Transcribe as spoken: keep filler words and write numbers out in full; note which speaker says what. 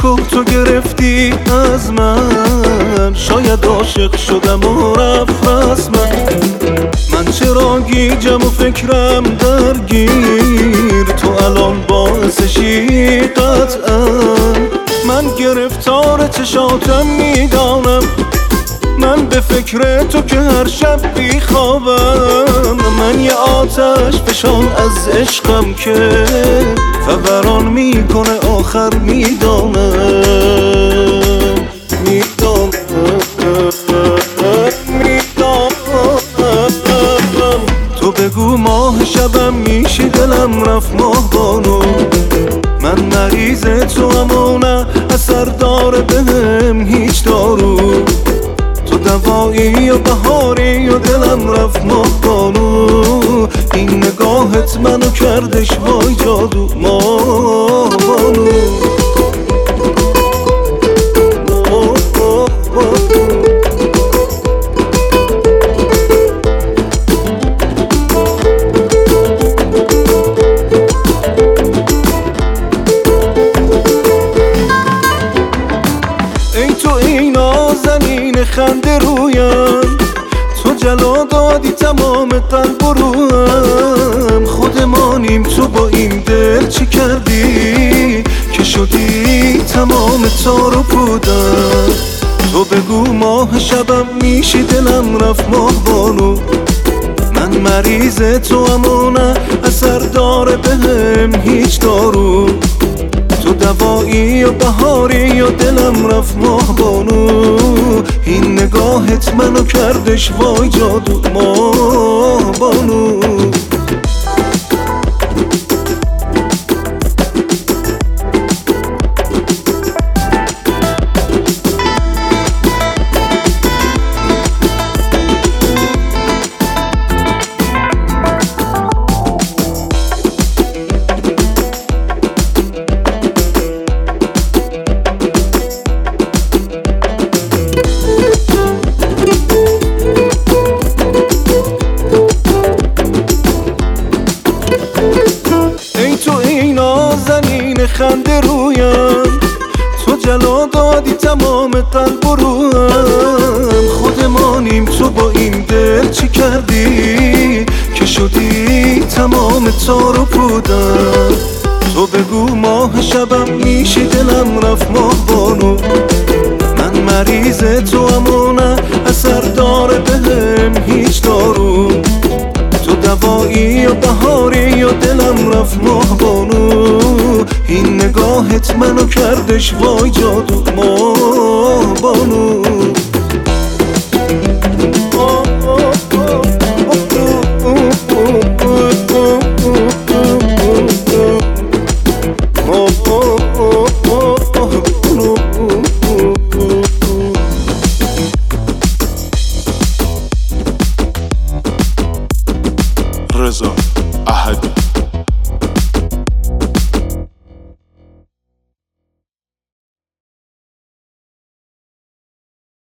Speaker 1: کوه تو گرفتی از من، شاید عاشق شدم و رفت رسمم. من چرا گیجم و فکرم درگیر، تو الان باعثشی قطعا. من گرفتار چشاتم میدانم، من به فکر تو که هر شب بیخوابم. من یه آتش فشان از عشقم که فوران میکنه آخر میدانم. میدانم میدانم تو بگو ماه شبم میشی دلم رفت ماه بانو. من مریض تو اما نه اثر داره بهم هیچ دارو. تو دوایی و بهاری و دلم رفت ماه بانو. این نگاهت منو کردش وای جادو ماه بانو. ای تو ای نازنین خنده رویم، تو جلا دادی تمام قلب و رویم. خودمانیم تو با این دل چی کردی که شدی تمام تار و پودم. تو بگو ماه شبم میشی دلم رفت ماه بانو. من مریض تو اما نه اثر داره بهم هیچ دارو. تو دوایی و بهاری و دلم رفت ماه بانو. این نگاهت منو کردش وای جادو ماه بانو. خنده رویم، تو جلا دادی تمام قلب و رویم. خودمانیم تو با این دل چی کردی که شدی تمام تار و پودم. تو بگو ماه شبم میشی دلم رفت ماه بانو. من مریض تو اما نه اثر داره بهم هیچ دارو. تو دوایی و بهاری و دلم رفت ماه بانو. این نگاهت منو کردش وای جادو ماه بانو.